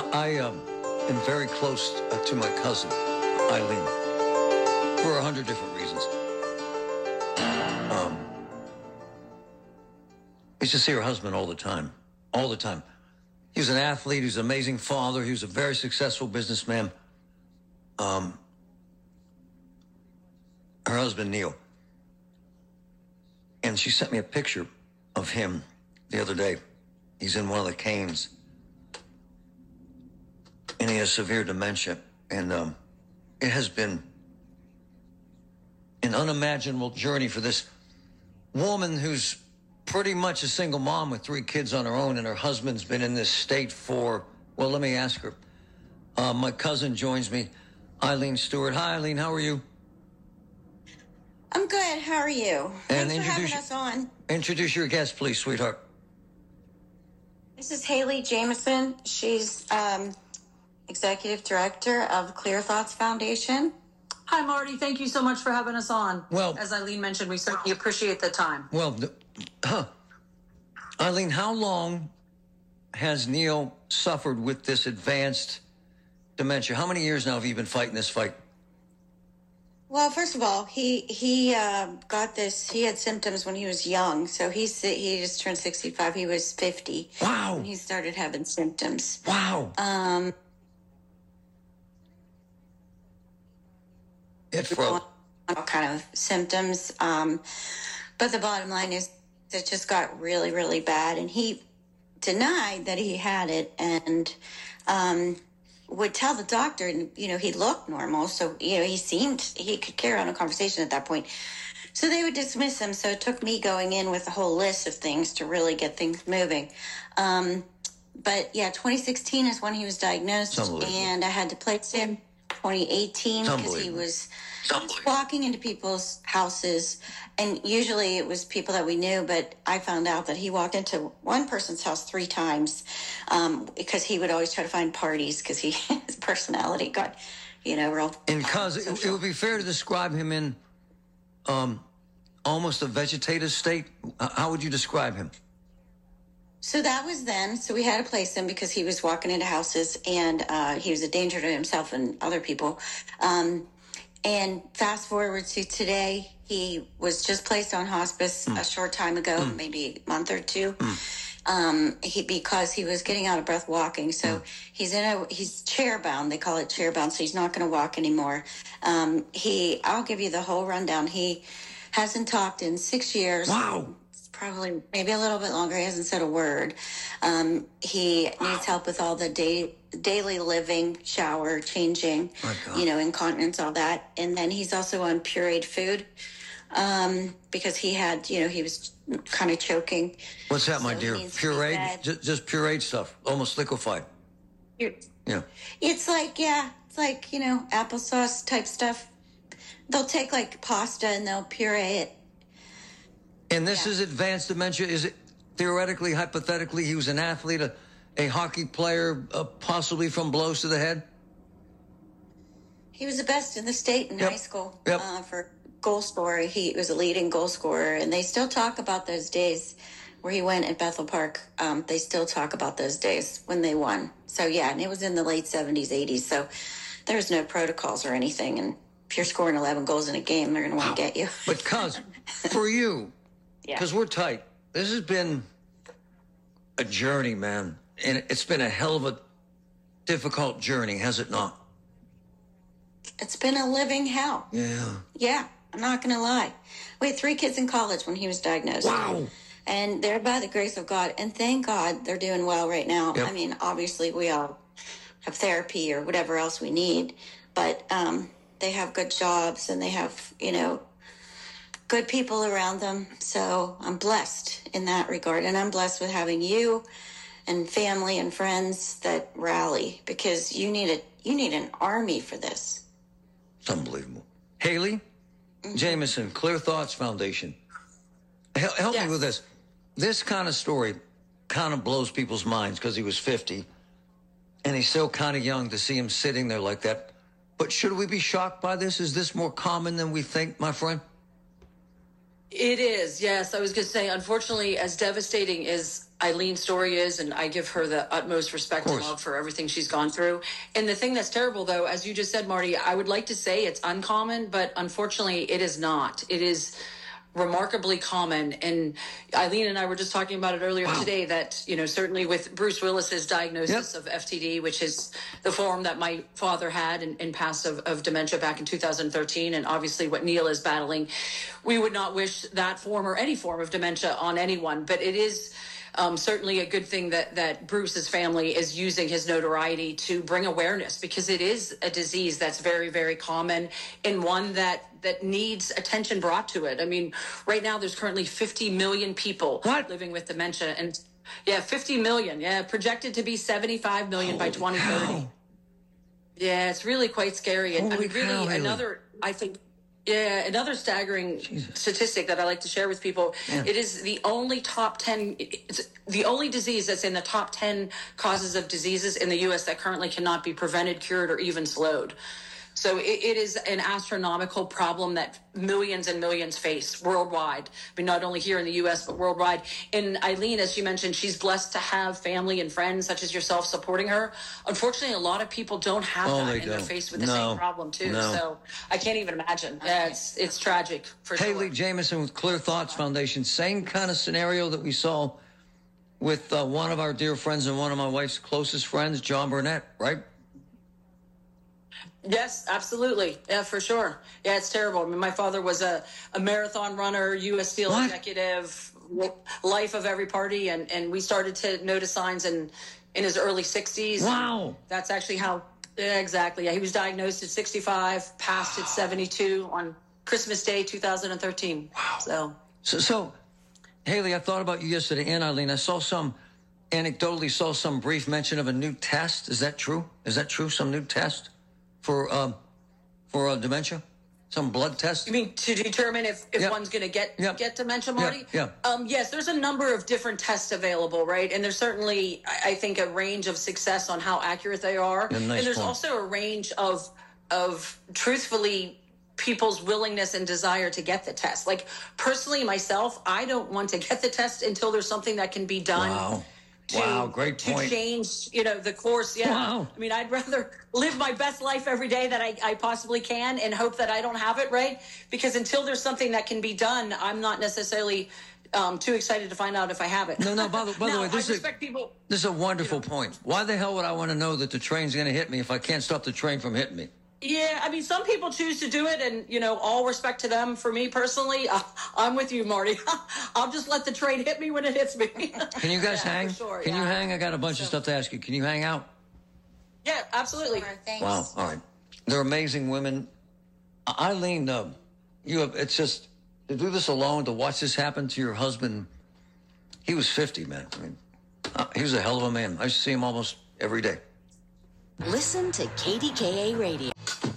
I am very close to my cousin, Eileen, for 100 different reasons. I used to see her husband all the time, all the time. He was an athlete. He was an amazing father. He was a very successful businessman. Her husband, Neil. And she sent me a picture of him the other day. He's in one of the canes. And he has severe dementia. And it has been an unimaginable journey for this woman who's pretty much a single mom with 3 kids on her own, and her husband's been in this state for, well, let me ask her. My cousin joins me, Eileen Stewart. Hi, Eileen, how are you? I'm good. How are you? And Thanks for having us on. Introduce your guest, please, sweetheart. This is Haley Jameson. She's Executive Director of Clear Thoughts Foundation. Hi, Marty. Thank you so much for having us on. Well, as Eileen mentioned, we certainly appreciate the time. Well, Eileen, how long has Neil suffered with this advanced dementia? How many years now have you been fighting this fight? Well, first of all, he got this. He had symptoms when he was young, so he just turned 65. He was 50. Wow. When he started having symptoms. Wow. All kind of symptoms. But the bottom line is it just got really, really bad. And he denied that he had it and would tell the doctor, and, he looked normal. So, he could carry on a conversation at that point. So they would dismiss him. So it took me going in with a whole list of things to really get things moving. But yeah, 2016 is when he was diagnosed, and I had to place him 2018 because he was walking into people's houses, and usually it was people that we knew, but I found out that he walked into one person's house 3 times because he would always try to find parties because his personality got, real. And cause it would be fair to describe him in almost a vegetative state. How would you describe him? So that was then. So we had to place him because he was walking into houses, and he was a danger to himself and other people. And fast forward to today, he was just placed on hospice a short time ago, maybe a month or 2. Because he was getting out of breath walking. So he's chair bound. They call it chair bound. So he's not going to walk anymore. I'll give you the whole rundown. He hasn't talked in 6 years. Wow. Probably maybe a little bit longer. He hasn't said a word. He needs help with all the daily living, shower, changing, incontinence, all that. And then he's also on pureed food because he had, he was kind of choking. What's that, my dear? Pureed? Just pureed stuff, almost liquefied. Yeah. It's like applesauce type stuff. They'll take like pasta and they'll puree it. And this is advanced dementia. Is it theoretically, hypothetically, he was an athlete, a hockey player, possibly from blows to the head? He was the best in the state in high school for goal scorer. He was a leading goal scorer, and they still talk about those days where he went at Bethel Park. They still talk about those days when they won. So, yeah, and it was in the late 70s, 80s. So there's no protocols or anything. And if you're scoring 11 goals in a game, they're going to want to get you. But, for you, because we're tight, this has been a journey, man. And it's been a hell of a difficult journey, has it not? It's been a living hell. Yeah. Yeah, I'm not going to lie. We had 3 kids in college when he was diagnosed. Wow. And they're by the grace of God. And thank God they're doing well right now. Yep. I mean, obviously we all have therapy or whatever else we need. But they have good jobs and they have, good people around them. So I'm blessed in that regard. And I'm blessed with having you and family and friends that rally because you need an army for this. It's unbelievable. Haley Jameson, Clear Thoughts Foundation. Help me with this. This kind of story kind of blows people's minds because he was 50 and he's still kind of young to see him sitting there like that. But should we be shocked by this? Is this more common than we think, my friend? It is, yes. I was going to say, unfortunately, as devastating as Eileen's story is, and I give her the utmost respect and love for everything she's gone through. And the thing that's terrible, though, as you just said, Marty, I would like to say it's uncommon, but unfortunately, it is not. It is remarkably common. And Eileen and I were just talking about it earlier today that, you know, certainly with Bruce Willis's diagnosis of FTD, which is the form that my father had and passed of dementia back in 2013, and obviously what Neil is battling, we would not wish that form or any form of dementia on anyone. But it is certainly a good thing that Bruce's family is using his notoriety to bring awareness, because it is a disease that's very, very common and one that needs attention brought to it. I mean, right now there's currently 50 million people living with dementia, and 50 million, projected to be 75 million by 2030. Cow. Yeah, it's really quite scary. And I mean, really another staggering statistic that I like to share with people. It is the only it's the only disease that's in the top 10 causes of diseases in the U.S. that currently cannot be prevented, cured, or even slowed. So it is an astronomical problem that millions and millions face worldwide. I mean, not only here in the U.S., but worldwide. And Eileen, as she mentioned, she's blessed to have family and friends such as yourself supporting her. Unfortunately, a lot of people don't have that, and they're faced with the same problem too. So I can't even imagine. Yeah, it's tragic for sure. Haley Jamieson with Clear Thoughts Foundation, same kind of scenario that we saw with one of our dear friends and one of my wife's closest friends, John Burnett, right? Yes, absolutely. Yeah, for sure. Yeah, it's terrible. I mean, my father was a marathon runner, U.S. Steel executive, life of every party. And we started to notice signs in his early 60s. Wow. That's actually how, exactly. Yeah, he was diagnosed at 65, passed at 72 on Christmas Day, 2013. Wow. So, Haley, I thought about you yesterday, and Eileen. I anecdotally saw some brief mention of a new test. Is that true? Some new test? For dementia? Some blood test? You mean to determine if one's going to get dementia, Marty? Yes, there's a number of different tests available, right? And there's certainly, I think, a range of success on how accurate they are. And there's also a range of truthfully people's willingness and desire to get the test. Like, personally, myself, I don't want to get the test until there's something that can be done. Great point. To change, the course. Yeah. Wow. I mean, I'd rather live my best life every day that I possibly can and hope that I don't have it, right? Because until there's something that can be done, I'm not necessarily too excited to find out if I have it. No, by the way, this is a wonderful point. Why the hell would I want to know that the train's going to hit me if I can't stop the train from hitting me? Yeah, I mean, some people choose to do it, and, all respect to them. For me personally, I'm with you, Marty. I'll just let the train hit me when it hits me. Can you guys hang? Sure, Can you hang? I got a bunch of stuff to ask you. Can you hang out? Yeah, absolutely. Sure, thanks. Wow, all right. They're amazing women. Eileen, it's just, to do this alone, to watch this happen to your husband, he was 50, man. I mean, he was a hell of a man. I used to see him almost every day. Listen to KDKA Radio.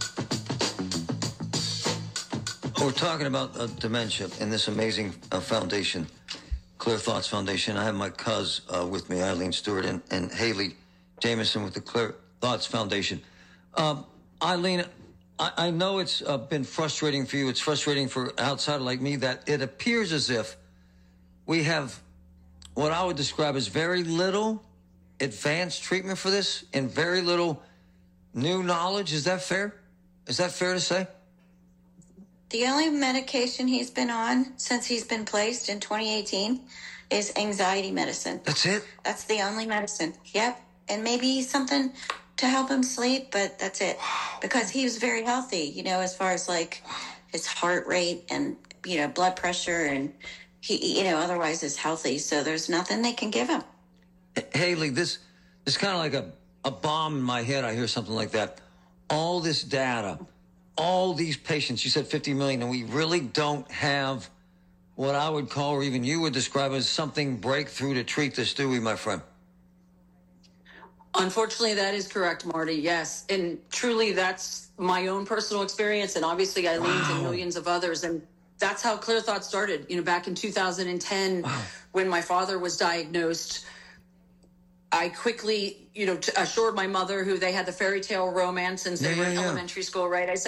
We're talking about dementia and this amazing foundation, Clear Thoughts Foundation. I have my cuz with me, Eileen Stewart, and Haley Jamieson with the Clear Thoughts Foundation. Eileen, I know it's been frustrating for you. It's frustrating for an outsider like me that it appears as if we have what I would describe as very little advanced treatment for this and very little new knowledge. Is that fair? Is that fair to say? The only medication he's been on since he's been placed in 2018 is anxiety medicine. That's it? That's the only medicine. Yep. And maybe something to help him sleep, but that's it. Wow. Because he was very healthy, as far as like his heart rate and, blood pressure, and he, otherwise is healthy. So there's nothing they can give him. Haley, this is kind of like a bomb in my head. I hear something like that. All this data, all these patients, you said 50 million, and we really don't have what I would call, or even you would describe as something breakthrough to treat this, do we, my friend? Unfortunately, that is correct, Marty. Yes. And truly, that's my own personal experience, and obviously Eileen's and millions of others. And that's how Clear Thought started, back in 2010, when my father was diagnosed. I quickly, assured my mother, who they had the fairy tale romance since they were in elementary school, right? I said,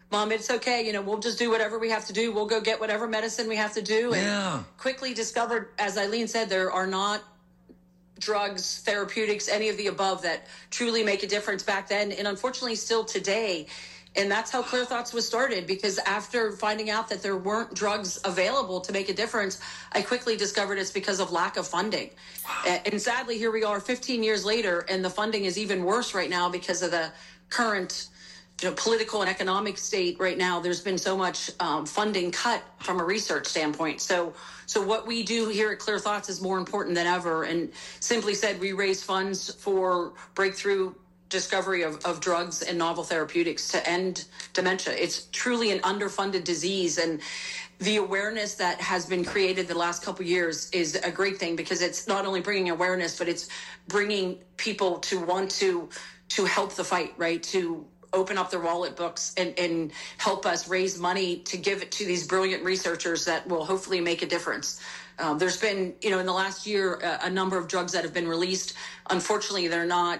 Mom, it's okay. You know, we'll just do whatever we have to do. We'll go get whatever medicine we have to do. And quickly discovered, as Eileen said, there are not drugs, therapeutics, any of the above that truly make a difference back then. And unfortunately, still today. And that's how Clear Thoughts was started, because after finding out that there weren't drugs available to make a difference, I quickly discovered it's because of lack of funding. Wow. And sadly, here we are 15 years later, and the funding is even worse right now because of the current political and economic state right now. There's been so much funding cut from a research standpoint. So what we do here at Clear Thoughts is more important than ever. And simply said, we raise funds for breakthrough discovery of drugs and novel therapeutics to end dementia. It's truly an underfunded disease, and the awareness that has been created the last couple of years is a great thing, because it's not only bringing awareness, but it's bringing people to want to help the fight, right? To open up their wallet books and help us raise money to give it to these brilliant researchers that will hopefully make a difference. There's been, in the last year, a number of drugs that have been released. Unfortunately, they're not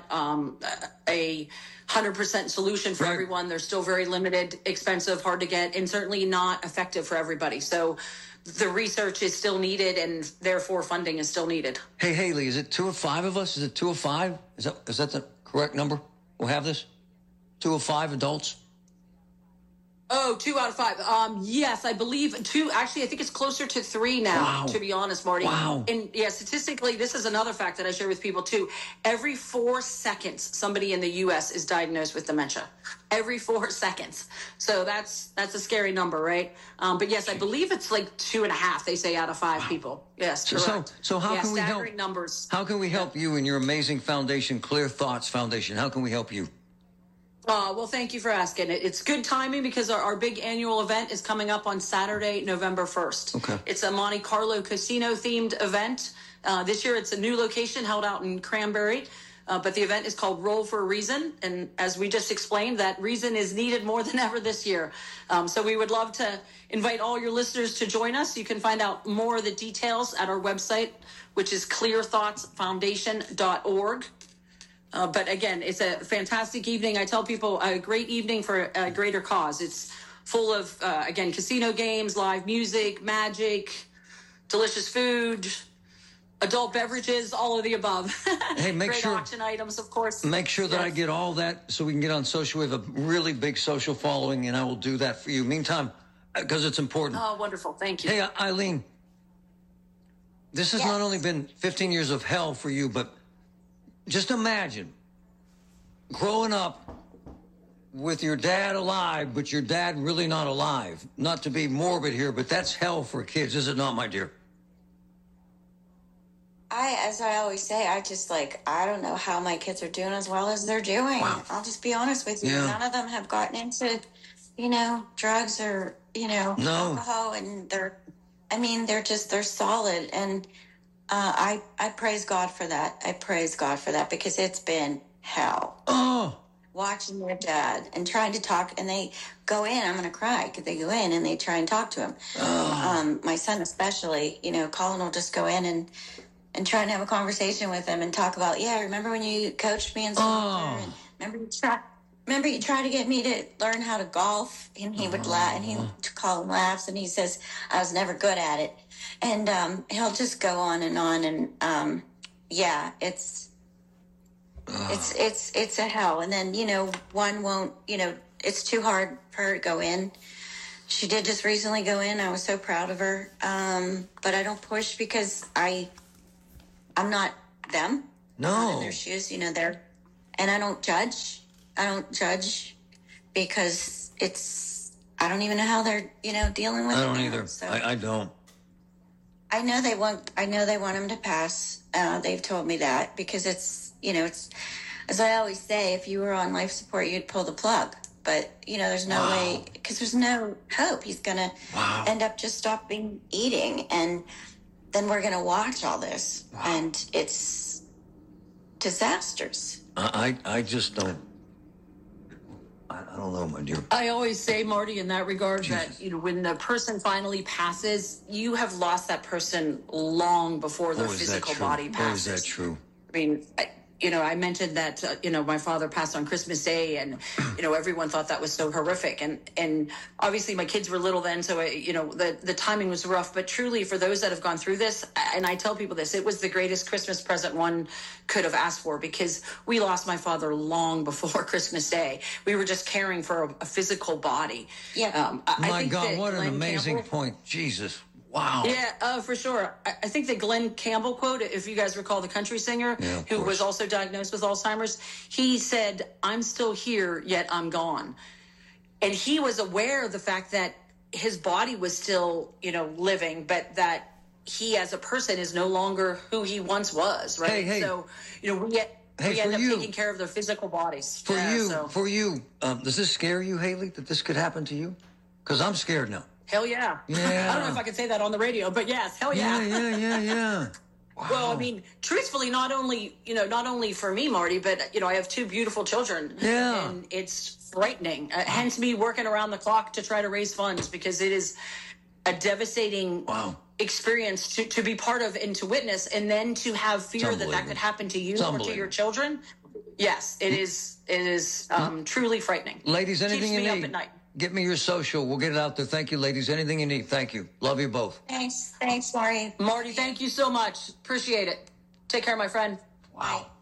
a 100% solution for everyone. They're still very limited, expensive, hard to get, and certainly not effective for everybody. So the research is still needed, and therefore funding is still needed. Hey, Haley, is it 2 or 5 of us? Is it 2 or 5? Is that the correct number? We'll have this? 2 or 5 adults? Oh, 2 out of 5. Yes, I believe 2. Actually, I think it's closer to 3 now, to be honest, Marty. Wow. And yeah, statistically, this is another fact that I share with people too. Every 4 seconds, somebody in the U.S. is diagnosed with dementia. Every 4 seconds. So that's a scary number, right? But yes, I believe it's like 2.5, they say, out of 5 people. Yes, correct. So how can we help? Staggering numbers. How can we help you and your amazing foundation, Clear Thoughts Foundation? How can we help you? Well, thank you for asking. It's good timing because our big annual event is coming up on Saturday, November 1st. Okay. It's a Monte Carlo casino-themed event. This year, it's a new location held out in Cranberry, but the event is called Roll for a Reason. And as we just explained, that reason is needed more than ever this year. So we would love to invite all your listeners to join us. You can find out more of the details at our website, which is clearthoughtsfoundation.org. But again, it's a fantastic evening. I tell people a great evening for a greater cause. It's full of, again, casino games, live music, magic, delicious food, adult beverages, all of the above. Hey, great auction items, of course. Make sure that I get all that so we can get on social. We have a really big social following, and I will do that for you. Meantime, because it's important. Oh, wonderful. Thank you. Hey, Eileen, this has not only been 15 years of hell for you, but just imagine growing up with your dad alive, but your dad really not alive. Not to be morbid here, but that's hell for kids, is it not, my dear? As I always say, I don't know how my kids are doing as well as they're doing. Wow. I'll just be honest with you. Yeah. None of them have gotten into, drugs or, alcohol, and they're solid. And I praise God for that. I praise God for that, because it's been hell. Oh. Watching their dad and trying to talk, and they go in, I'm going to cry, because they go in and they try and talk to him. Oh. My son especially, Colin will just go in and try and have a conversation with him and talk about, remember when you coached me in soccer? And remember you tried to get me to learn how to golf? And he would laugh, and Colin laughs, and he says, I was never good at it. And he'll just go on, and it's a hell. And then one won't, it's too hard for her to go in. She did just recently go in. I was so proud of her, but I don't push, because I'm not them. No, I'm not in their shoes, and I don't judge. Because I don't even know how they're dealing with it. I don't either. So. I don't. I know they want him to pass. They've told me that, because it's as I always say, if you were on life support, you'd pull the plug. But there's no way, because there's no hope. He's gonna end up just stopping eating, and then we're gonna watch all this, and it's disasters. I just don't. I don't know, my dear. I always say, Marty, in that regard, that when the person finally passes, you have lost that person long before their physical body passes. Is that true? I mean, I mentioned that, my father passed on Christmas Day, and, everyone thought that was so horrific. And obviously my kids were little then, so, the timing was rough. But truly, for those that have gone through this, and I tell people this, it was the greatest Christmas present one could have asked for, because we lost my father long before Christmas Day. We were just caring for a physical body. Yeah. My God, what an amazing point. Jesus. Wow. Yeah, for sure. I think the Glenn Campbell quote, if you guys recall, the country singer who was also diagnosed with Alzheimer's, he said, "I'm still here, yet I'm gone." And he was aware of the fact that his body was still, living, but that he as a person is no longer who he once was, right? Hey. So, we end up taking care of their physical bodies. For you, does this scare you, Haley, that this could happen to you? Because I'm scared now. Hell yeah. Yeah. I don't know if I can say that on the radio, but yes, hell yeah. Yeah. Wow. Well, I mean, truthfully, not only for me, Marty, but, I have two beautiful children. Yeah. And it's frightening. Hence me working around the clock to try to raise funds, because it is a devastating experience to be part of and to witness, and then to have fear that could happen to you or to your children. Yes, it is truly frightening. Ladies, anything you need, up at night. Get me your social. We'll get it out there. Thank you, ladies. Anything you need. Thank you. Love you both. Thanks, Marty. Marty, thank you so much. Appreciate it. Take care, my friend. Wow.